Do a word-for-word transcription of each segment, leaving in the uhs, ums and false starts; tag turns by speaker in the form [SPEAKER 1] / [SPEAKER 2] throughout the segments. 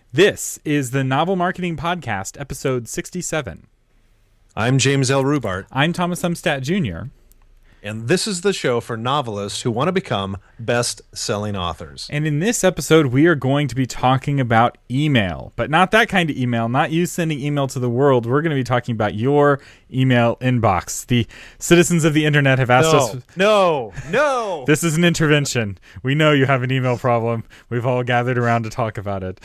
[SPEAKER 1] This is the Novel Marketing Podcast, episode sixty-seven.
[SPEAKER 2] I'm James L. Rubart.
[SPEAKER 1] I'm Thomas Umstattd Junior
[SPEAKER 2] And this is the show for novelists who want to become best-selling authors.
[SPEAKER 1] And in this episode, we are going to be talking about email, but not that kind of email, not you sending email to the world. We're going to be talking about your email inbox. The citizens of the internet have asked
[SPEAKER 2] no,
[SPEAKER 1] us...
[SPEAKER 2] No, no!
[SPEAKER 1] This is an intervention. We know you have an email problem. We've all gathered around to talk about it.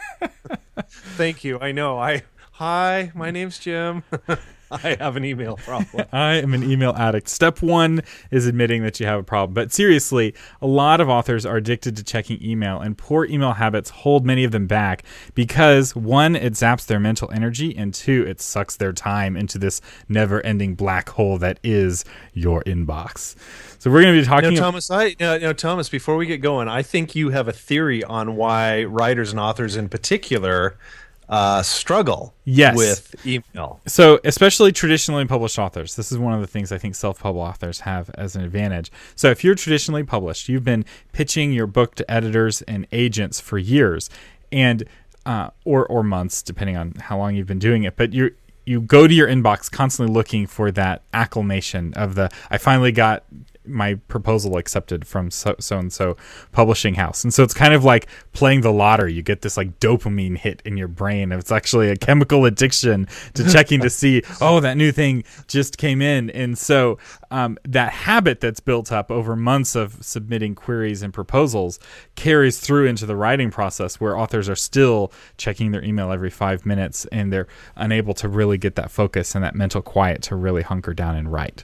[SPEAKER 2] Thank you. I know. I Hi, my name's Jim. I have an email problem.
[SPEAKER 1] I am an email addict. Step one is admitting that you have a problem. But seriously, a lot of authors are addicted to checking email, and poor email habits hold many of them back because, one, it zaps their mental energy, and two, it sucks their time into this never-ending black hole that is your inbox. So we're going to be talking...
[SPEAKER 2] Now, Thomas, I, uh, now, Thomas, before we get going, I think you have a theory on why writers and authors in particular... Uh, struggle
[SPEAKER 1] yes.
[SPEAKER 2] with email.
[SPEAKER 1] So especially traditionally published authors, this is one of the things I think self-published authors have as an advantage. So if you're traditionally published, you've been pitching your book to editors and agents for years, and uh, or or months, depending on how long you've been doing it. But you you go to your inbox constantly looking for that acclamation of the I finally got my proposal accepted from so, so and so publishing house. And so it's kind of like playing the lottery. You get this like dopamine hit in your brain. It's actually a chemical addiction to checking to see, oh, that new thing just came in. And so um, that habit that's built up over months of submitting queries and proposals carries through into the writing process, where authors are still checking their email every five minutes and they're unable to really get that focus and that mental quiet to really hunker down and write.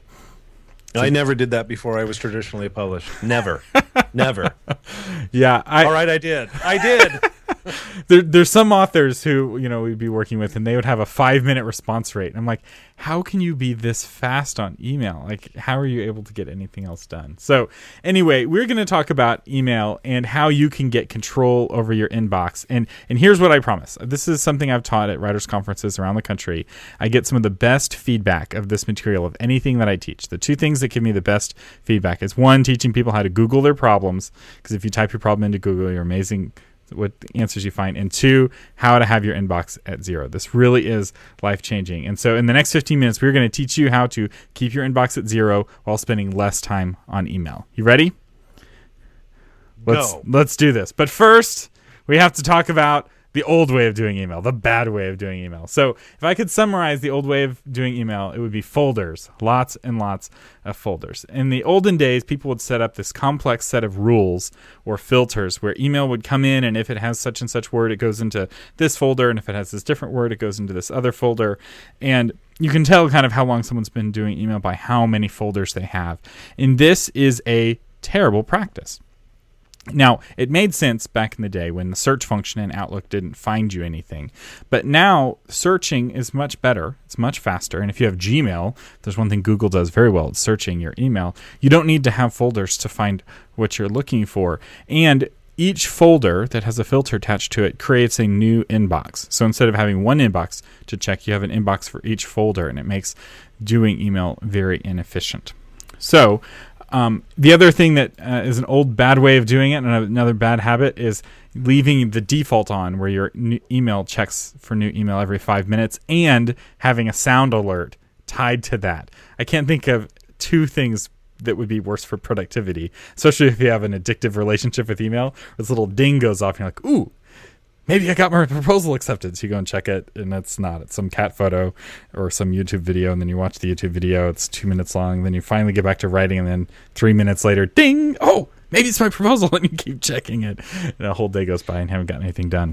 [SPEAKER 2] I never did that before I was traditionally published. Never. Never.
[SPEAKER 1] Yeah. I,
[SPEAKER 2] All right, I did. I did.
[SPEAKER 1] there, there's some authors who, you know, we'd be working with, and they would have a five-minute response rate. And I'm like, how can you be this fast on email? Like, how are you able to get anything else done? So anyway, we're going to talk about email and how you can get control over your inbox. And and here's what I promise. This is something I've taught at writers' conferences around the country. I get some of the best feedback of this material of anything that I teach. The two things that give me the best feedback is, one, teaching people how to Google their problems, because if you type your problem into Google, you're amazing what answers you find, and two, how to have your inbox at zero. This really is life-changing. And so in the next fifteen minutes, we're going to teach you how to keep your inbox at zero while spending less time on email. You ready? Let's,
[SPEAKER 2] Go.
[SPEAKER 1] let's do this. But first, we have to talk about the old way of doing email, the bad way of doing email. So if I could summarize the old way of doing email, it would be folders, lots and lots of folders. In the olden days, people would set up this complex set of rules or filters where email would come in, and if it has such and such word, it goes into this folder, and if it has this different word, it goes into this other folder. And you can tell kind of how long someone's been doing email by how many folders they have. And this is a terrible practice. Now, it made sense back in the day when the search function in Outlook didn't find you anything. But now, searching is much better. It's much faster. And if you have Gmail, there's one thing Google does very well. It's searching your email. You don't need to have folders to find what you're looking for. And each folder that has a filter attached to it creates a new inbox. So instead of having one inbox to check, you have an inbox for each folder, and it makes doing email very inefficient. So... Um, the other thing that uh, is an old bad way of doing it, and another bad habit, is leaving the default on where your new email checks for new email every five minutes and having a sound alert tied to that. I can't think of two things that would be worse for productivity, especially if you have an addictive relationship with email. This little ding goes off and you're like, ooh, maybe I got my proposal accepted. So you go and check it, and it's not. It's some cat photo or some YouTube video, and then you watch the YouTube video. It's two minutes long. Then you finally get back to writing, and then three minutes later, ding! Oh, maybe it's my proposal, and you keep checking it. And a whole day goes by and haven't gotten anything done.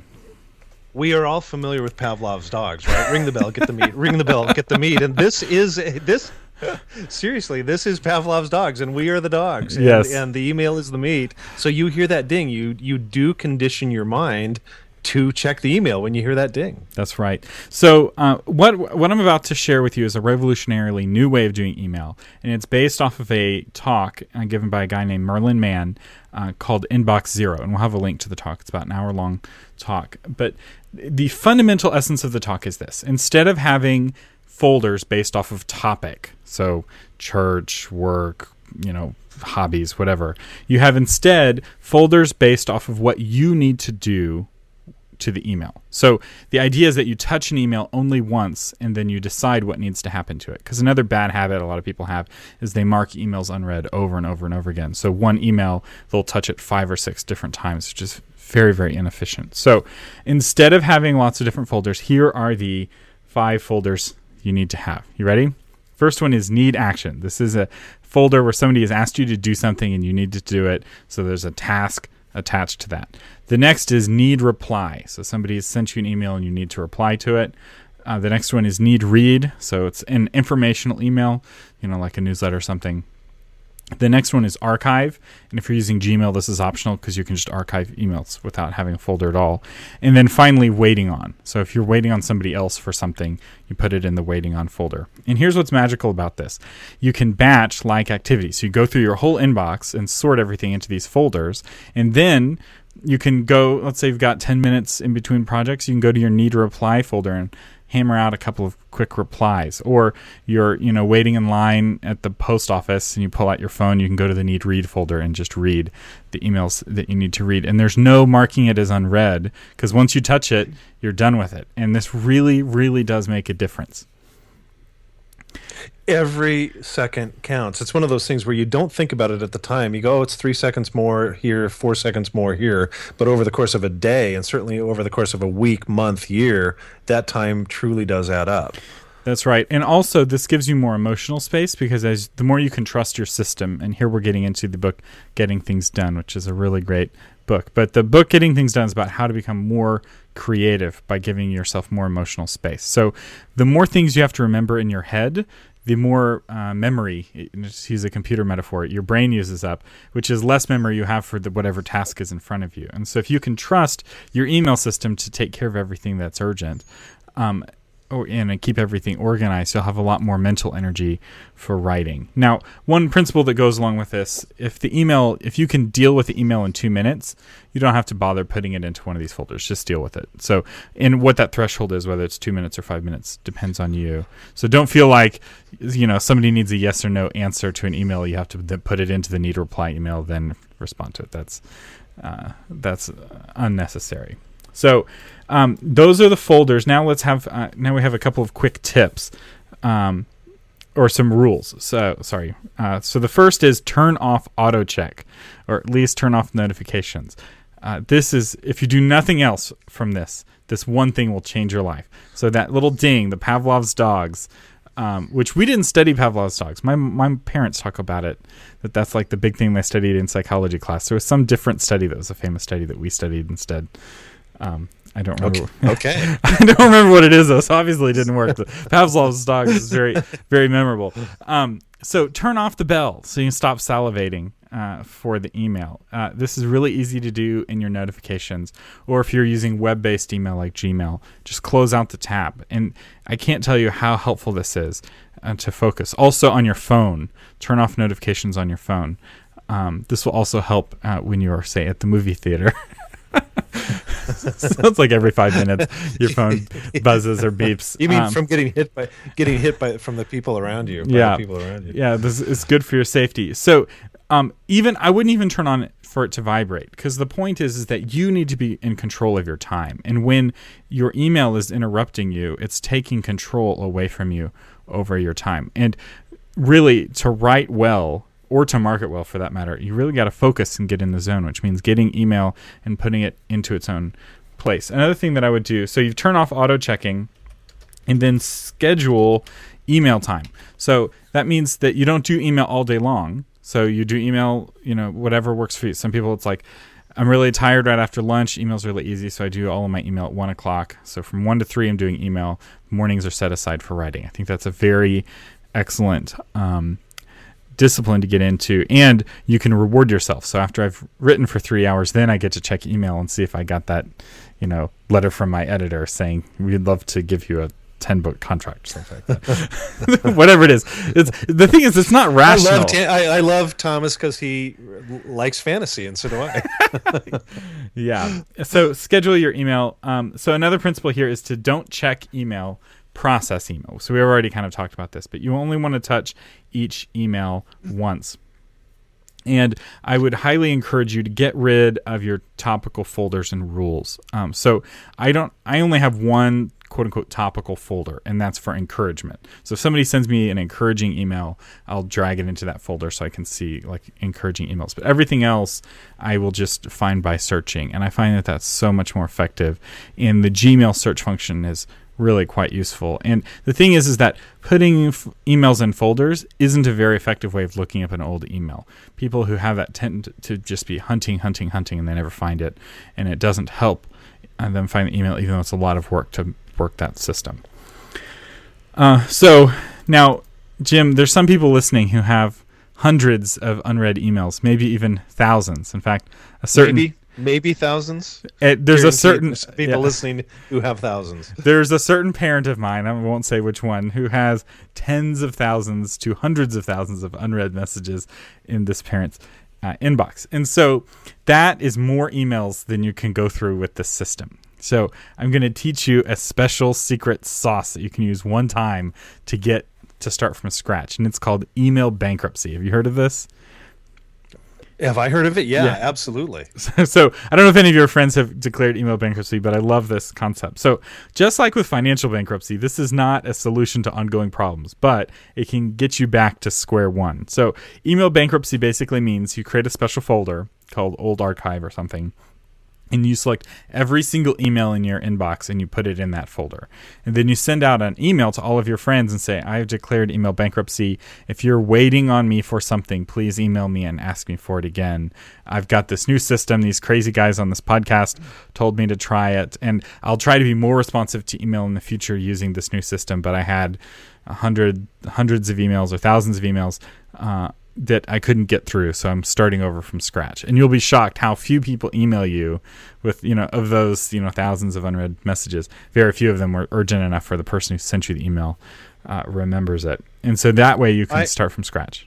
[SPEAKER 2] We are all familiar with Pavlov's dogs, right? Ring the bell, get the meat. Ring the bell, get the meat. And this is this. Seriously, this is Pavlov's dogs, and we are the dogs. And,
[SPEAKER 1] yes.
[SPEAKER 2] And the email is the meat. So you hear that ding, you you do condition your mind to check the email when you hear that ding.
[SPEAKER 1] That's right. So uh, what what I'm about to share with you is a revolutionarily new way of doing email, and it's based off of a talk uh, given by a guy named Merlin Mann uh, called Inbox Zero, and we'll have a link to the talk. It's about an hour-long talk. But the fundamental essence of the talk is this. Instead of having folders based off of topic, so church, work, you know, hobbies, whatever, you have instead folders based off of what you need to do to the email. So the idea is that you touch an email only once and then you decide what needs to happen to it. Because another bad habit a lot of people have is they mark emails unread over and over and over again. So one email, they'll touch it five or six different times, which is very, very inefficient. So instead of having lots of different folders, here are the five folders you need to have. You ready? First one is need action. This is a folder where somebody has asked you to do something and you need to do it. So there's a task attached to that. The next is need reply. So somebody has sent you an email and you need to reply to it. Uh, the next one is need read. So it's an informational email, you know, like a newsletter or something. The next one is archive. And if you're using Gmail, this is optional because you can just archive emails without having a folder at all. And then finally, waiting on. So if you're waiting on somebody else for something, you put it in the waiting on folder. And here's what's magical about this. You can batch like activities. So you go through your whole inbox and sort everything into these folders. And then you can go, let's say you've got ten minutes in between projects, you can go to your need reply folder and hammer out a couple of quick replies. Or you're, you know, waiting in line at the post office and you pull out your phone, you can go to the need read folder and just read the emails that you need to read. And there's no marking it as unread because once you touch it, you're done with it. And this really, really does make a difference.
[SPEAKER 2] Every second counts. It's one of those things where you don't think about it at the time. You go, oh, it's three seconds more here, four seconds more here. But over the course of a day, and certainly over the course of a week, month, year, that time truly does add up.
[SPEAKER 1] That's right. And also, this gives you more emotional space because as the more you can trust your system, and here we're getting into the book Getting Things Done, which is a really great book. But the book Getting Things Done is about how to become more creative by giving yourself more emotional space. So the more things you have to remember in your head, the more uh, memory, just use a computer metaphor, your brain uses up, which is less memory you have for the, whatever task is in front of you. And so if you can trust your email system to take care of everything that's urgent, um, or, and keep everything organized, you'll have a lot more mental energy for writing. Now, one principle that goes along with this, if the email, if you can deal with the email in two minutes, you don't have to bother putting it into one of these folders. Just deal with it. So, and what that threshold is, whether it's two minutes or five minutes, depends on you. So don't feel like, you know, somebody needs a yes or no answer to an email. You have to then put it into the need reply email, then respond to it. That's uh, that's unnecessary. So um, those are the folders. Now let's have uh, now we have a couple of quick tips um, or some rules. So sorry. Uh, so the first is turn off auto check, or at least turn off notifications. Uh, this is if you do nothing else from this, this one thing will change your life. So that little ding, the Pavlov's dogs, um, which we didn't study Pavlov's dogs. My my parents talk about it. That that's like the big thing they studied in psychology class. There was some different study that was a famous study that we studied instead. Um, I don't remember.
[SPEAKER 2] Okay. okay.
[SPEAKER 1] I don't remember what it is, though, so obviously it didn't work. The Pavlov's dog is very, very memorable. Um, so turn off the bell so you can stop salivating uh, for the email. Uh, this is really easy to do in your notifications, or if you're using web-based email like Gmail, just close out the tab. And I can't tell you how helpful this is uh, to focus. Also on your phone, turn off notifications on your phone. Um, this will also help uh, when you are, say, at the movie theater. Sounds like every five minutes your phone buzzes or beeps.
[SPEAKER 2] You mean
[SPEAKER 1] um,
[SPEAKER 2] from getting hit by getting hit by from the people around you? By
[SPEAKER 1] yeah,
[SPEAKER 2] the people around you.
[SPEAKER 1] Yeah. This is good for your safety. So, um, even I wouldn't even turn on it for it to vibrate because the point is is that you need to be in control of your time. And when your email is interrupting you, it's taking control away from you over your time. And really, to write well, or to market well for that matter, you really got to focus and get in the zone, which means getting email and putting it into its own place. Another thing that I would do, so you turn off auto checking and then schedule email time. So that means that you don't do email all day long. So you do email, you know, whatever works for you. Some people it's like, I'm really tired right after lunch. Email's really easy, so I do all of my email at one o'clock. So from one to three, I'm doing email. Mornings are set aside for writing. I think that's a very excellent um discipline to get into, and you can reward yourself. So after I've written for three hours, then I get to check email and see if I got that, you know, letter from my editor saying we'd love to give you a ten book contract, something like that. Whatever it is. It's the thing is, it's not rational.
[SPEAKER 2] I love, Ta- I, I love Thomas because he likes fantasy, and so do I.
[SPEAKER 1] Yeah. So schedule your email. Um, so another principle here is to don't check email. Process email. So we already kind of talked about this, but you only want to touch each email once. And I would highly encourage you to get rid of your topical folders and rules. Um, so I don't. I only have one quote unquote topical folder, and that's for encouragement. So if somebody sends me an encouraging email, I'll drag it into that folder so I can see like encouraging emails. But everything else, I will just find by searching, and I find that that's so much more effective. And the Gmail search function is really quite useful. And the thing is, is that putting f- emails in folders isn't a very effective way of looking up an old email. People who have that tend to just be hunting, hunting, hunting, and they never find it. And it doesn't help uh, them find the email, even though it's a lot of work to work that system. Uh, so now, Jim, there's some people listening who have hundreds of unread emails, maybe even thousands. In fact, a certain...
[SPEAKER 2] Maybe. Maybe thousands.
[SPEAKER 1] It, there's
[SPEAKER 2] Guaranteed
[SPEAKER 1] a certain
[SPEAKER 2] there's people
[SPEAKER 1] yeah.
[SPEAKER 2] listening who have thousands.
[SPEAKER 1] There's a certain parent of mine, I won't say which one, who has tens of thousands to hundreds of thousands of unread messages in this parent's uh, inbox. And so that is more emails than you can go through with this system. So I'm going to teach you a special secret sauce that you can use one time to get to start from scratch. And it's called email bankruptcy. Have you heard of this?
[SPEAKER 2] Have I heard of it? Yeah,
[SPEAKER 1] Yeah.
[SPEAKER 2] absolutely.
[SPEAKER 1] So, so I don't know if any of your friends have declared email bankruptcy, but I love this concept. So just like with financial bankruptcy, this is not a solution to ongoing problems, but it can get you back to square one. So email bankruptcy basically means you create a special folder called Old Archive or something, and you select every single email in your inbox and you put it in that folder. And then you send out an email to all of your friends and say, I have declared email bankruptcy. If you're waiting on me for something, please email me and ask me for it again. I've got this new system. These crazy guys on this podcast told me to try it. And I'll try to be more responsive to email in the future using this new system. But I had a hundred, hundreds of emails or thousands of emails uh, that I couldn't get through, so I'm starting over from scratch. And you'll be shocked how few people email you with, you know, of those, you know, thousands of unread messages. Very few of them were urgent enough for the person who sent you the email uh, remembers it. And so that way you can I, start from scratch.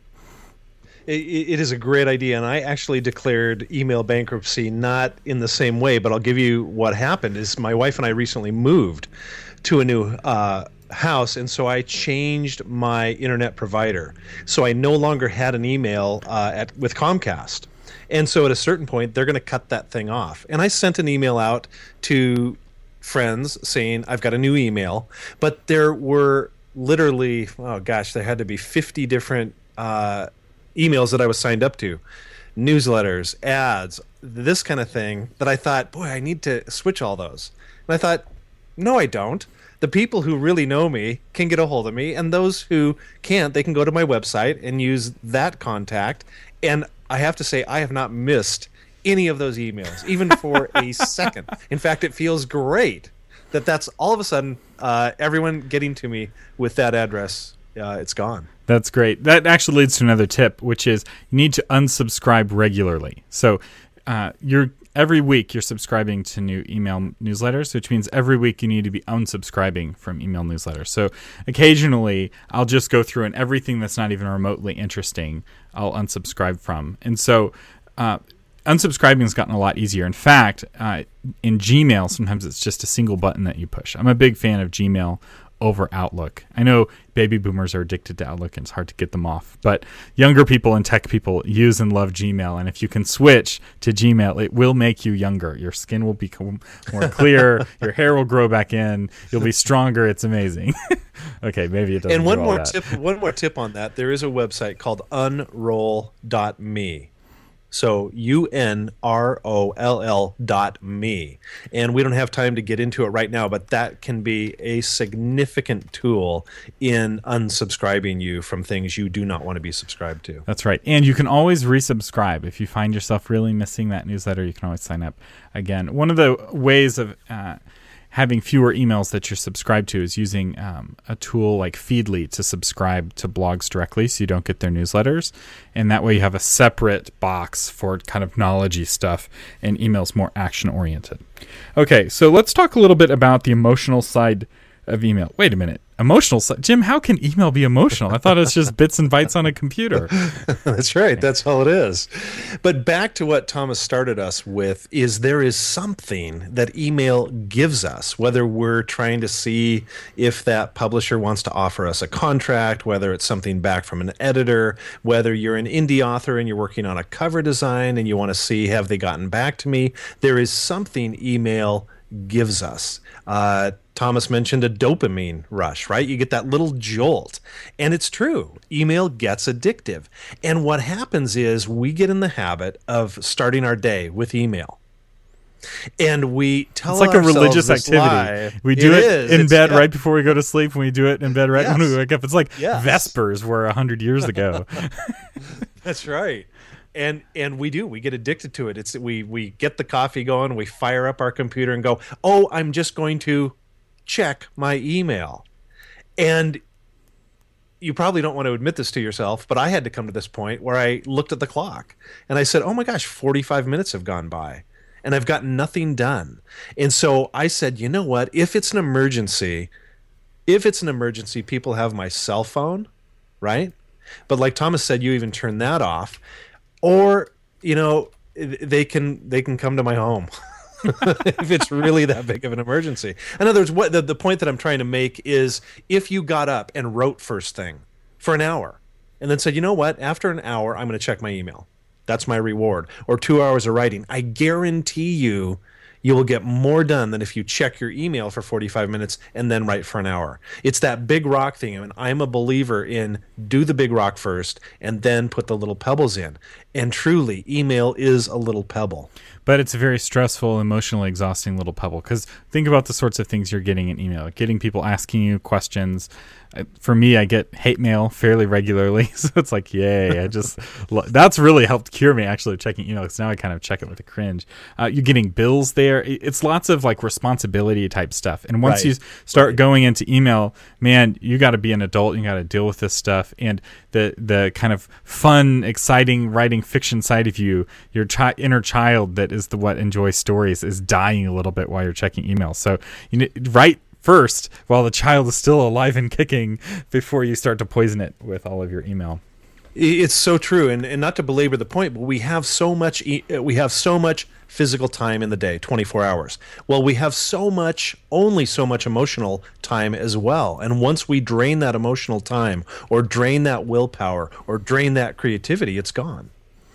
[SPEAKER 2] It, it is a great idea, and I actually declared email bankruptcy not in the same way, but I'll give you what happened. Is my wife and I recently moved to a new uh house, and so I changed my internet provider. So I no longer had an email uh, at with Comcast, and so at a certain point they're going to cut that thing off. And I sent an email out to friends saying I've got a new email, but there were literally, oh gosh, there had to be fifty different uh, emails that I was signed up to, newsletters, ads, this kind of thing, that I thought, boy, I need to switch all those. And I thought, no, I don't. The people who really know me can get a hold of me, and those who can't, they can go to my website and use that contact. And I have to say, I have not missed any of those emails, even for a second. In fact, it feels great that that's all of a sudden uh, everyone getting to me with that address. Uh, it's gone.
[SPEAKER 1] That's great. That actually leads to another tip, which is you need to unsubscribe regularly. So uh, you're every week you're subscribing to new email newsletters, which means every week you need to be unsubscribing from email newsletters. So occasionally I'll just go through and everything that's not even remotely interesting, I'll unsubscribe from. And so uh, unsubscribing has gotten a lot easier. In fact, uh, in Gmail, sometimes it's just a single button that you push. I'm a big fan of Gmail over Outlook. I know baby boomers are addicted to Outlook and it's hard to get them off, but younger people and tech people use and love Gmail. And if you can switch to Gmail, it will make you younger. Your skin will become more clear. Your hair will grow back in. You'll be stronger. It's amazing. Okay, maybe it doesn't.
[SPEAKER 2] And one
[SPEAKER 1] do all
[SPEAKER 2] more
[SPEAKER 1] that.
[SPEAKER 2] tip. One more tip on that. There is a website called unroll dot me. So U N R O L L dot me. And we don't have time to get into it right now, but that can be a significant tool in unsubscribing you from things you do not want to be subscribed to.
[SPEAKER 1] That's right. And you can always resubscribe. If you find yourself really missing that newsletter, you can always sign up again. One of the ways of uh, having fewer emails that you're subscribed to is using um, a tool like Feedly to subscribe to blogs directly so you don't get their newsletters. And that way you have a separate box for kind of knowledge-y stuff and emails more action-oriented. Okay, so let's talk a little bit about the emotional side of email. Wait a minute. Emotional si- Jim, how can email be emotional? I thought it's just bits and bytes on a computer.
[SPEAKER 2] That's right. That's all it is. But back to what Thomas started us with is there is something that email gives us, whether we're trying to see if that publisher wants to offer us a contract, whether it's something back from an editor, whether you're an indie author and you're working on a cover design and you want to see, have they gotten back to me? There is something email gives us. Uh, Thomas mentioned a dopamine rush, right? You get that little jolt. And it's true. Email gets addictive. And what happens is we get in the habit of starting our day with email. And we tell
[SPEAKER 1] It's like a religious
[SPEAKER 2] this
[SPEAKER 1] activity.
[SPEAKER 2] lie.
[SPEAKER 1] We do
[SPEAKER 2] it,
[SPEAKER 1] it
[SPEAKER 2] is.
[SPEAKER 1] in
[SPEAKER 2] It's,
[SPEAKER 1] bed
[SPEAKER 2] yeah.
[SPEAKER 1] right before we go to sleep, and we do it in bed right
[SPEAKER 2] Yes.
[SPEAKER 1] when we wake up. It's like
[SPEAKER 2] Yes.
[SPEAKER 1] Vespers were a hundred years ago.
[SPEAKER 2] That's right. And and we do. We get addicted to it. It's we we get the coffee going, we fire up our computer and go, "Oh, I'm just going to check my email." And you probably don't want to admit this to yourself, but I had to come to this point where I looked at the clock and I said, "Oh my gosh, forty-five minutes have gone by and I've got nothing done." And so I said, "You know what? If it's an emergency, if it's an emergency, people have my cell phone, right? But like Thomas said, you even turn that off. Or, you know, they can they can come to my home if it's really that big of an emergency." In other words, what the, the point that I'm trying to make is if you got up and wrote first thing for an hour and then said, "You know what, after an hour, I'm going to check my email. That's my reward." Or two hours of writing, I guarantee you you will get more done than if you check your email for forty-five minutes and then write for an hour. It's that big rock thing. I mean, I'm a believer in do the big rock first and then put the little pebbles in. And truly, email is a little pebble.
[SPEAKER 1] But it's a very stressful, emotionally exhausting little pebble. Because think about the sorts of things you're getting in email. Getting people asking you questions. For me, I get hate mail fairly regularly. So it's like, yay. I just that's really helped cure me, actually, checking email. Because now I kind of check it with a cringe. Uh, you're getting bills there. It's lots of like responsibility type stuff. And once
[SPEAKER 2] Right.
[SPEAKER 1] you start
[SPEAKER 2] Right.
[SPEAKER 1] going into email, man, you got to be an adult. You got to deal with this stuff. And the the kind of fun, exciting writing fiction side of you, your chi- inner child that is the what enjoys stories, is dying a little bit while you're checking email. So you need, write first while the child is still alive and kicking before you start to poison it with all of your email.
[SPEAKER 2] It's so true, and, and not to belabor the point, but we have so much e- we have so much physical time in the day, twenty-four hours. Well, we have so much, only so much emotional time as well. And once we drain that emotional time, or drain that willpower, or drain that creativity, it's gone.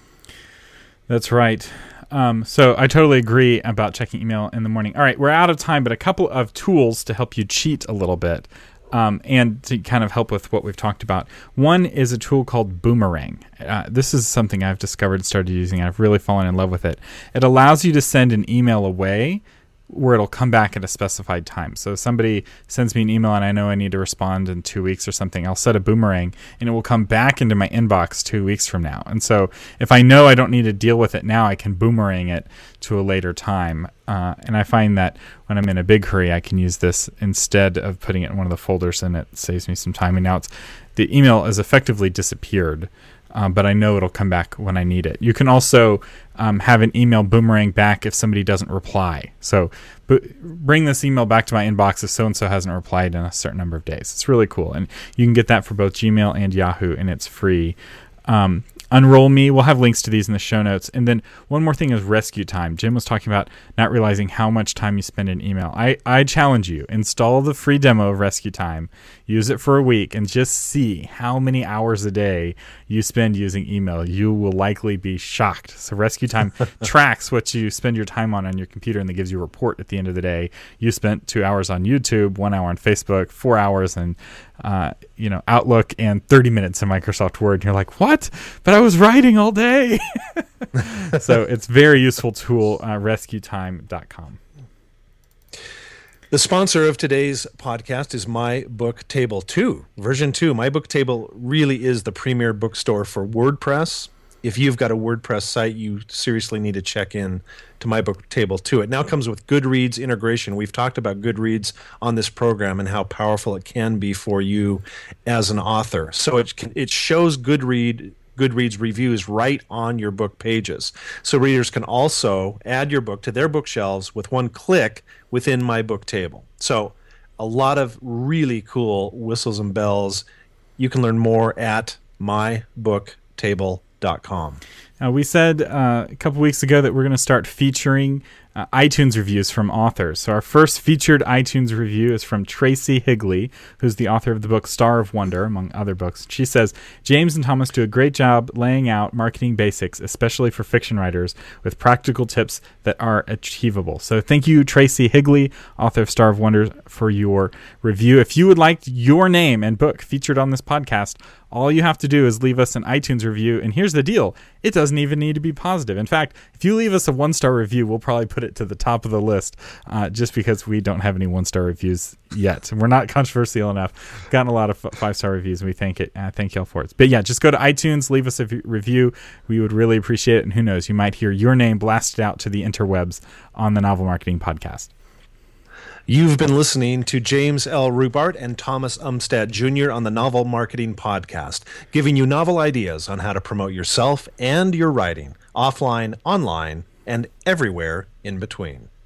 [SPEAKER 1] That's right. Um, so I totally agree about checking email in the morning. All right, we're out of time, but a couple of tools to help you cheat a little bit. Um, and to kind of help with what we've talked about. One is a tool called Boomerang. Uh, this is something I've discovered and started using, and I've really fallen in love with it. It allows you to send an email away where it'll come back at a specified time. So if somebody sends me an email and I know I need to respond in two weeks or something, I'll set a boomerang and it will come back into my inbox two weeks from now. And so if I know I don't need to deal with it now, I can boomerang it to a later time. Uh, and I find that when I'm in a big hurry, I can use this instead of putting it in one of the folders, and it saves me some time. And now it's, the email has effectively disappeared. Um, but I know it'll come back when I need it. You can also um, have an email boomerang back if somebody doesn't reply. So b- bring this email back to my inbox if so-and-so hasn't replied in a certain number of days. It's really cool. And you can get that for both Gmail and Yahoo, and it's free. Um, Unroll Me, we'll have links to these in the show notes. And then one more thing is Rescue Time. Jim was talking about not realizing how much time you spend in email. I, I challenge you, install the free demo of Rescue Time, use it for a week, and just see how many hours a day you spend using email. You will likely be shocked. So Rescue Time tracks what you spend your time on on your computer, and it gives you a report at the end of the day. You spent two hours on YouTube, one hour on Facebook, four hours in uh, you know, Outlook, and thirty minutes in Microsoft Word. And you're like, what? But I was writing all day. So it's a very useful tool, uh, rescue time dot com.
[SPEAKER 2] The sponsor of today's podcast is My Book Table two, version two. My Book Table really is the premier bookstore for WordPress. If you've got a WordPress site, you seriously need to check in to My Book Table two. It now comes with Goodreads integration. We've talked about Goodreads on this program and how powerful it can be for you as an author. So it can, it shows Goodread Goodreads reviews right on your book pages. So readers can also add your book to their bookshelves with one click within My Book Table. So a lot of really cool whistles and bells. You can learn more at my book table dot com.
[SPEAKER 1] Uh, we said uh, a couple weeks ago that we're going to start featuring uh, iTunes reviews from authors. So our first featured iTunes review is from Tracy Higley, who's the author of the book Star of Wonder, among other books. She says, James and Thomas do a great job laying out marketing basics, especially for fiction writers, with practical tips that are achievable. So thank you, Tracy Higley, author of Star of Wonder, for your review. If you would like your name and book featured on this podcast, all you have to do is leave us an iTunes review, and here's the deal. It doesn't even need to be positive. In fact, if you leave us a one-star review, we'll probably put it to the top of the list uh, just because we don't have any one-star reviews yet. We're not controversial enough. We've gotten a lot of five-star reviews, and we thank it. Uh, thank y'all for it. But yeah, just go to iTunes, leave us a v- review. We would really appreciate it, and who knows, you might hear your name blasted out to the interwebs on the Novel Marketing Podcast.
[SPEAKER 2] You've been listening to James L. Rupert and Thomas Umstattd Junior on the Novel Marketing Podcast, giving you novel ideas on how to promote yourself and your writing, offline, online, and everywhere in between.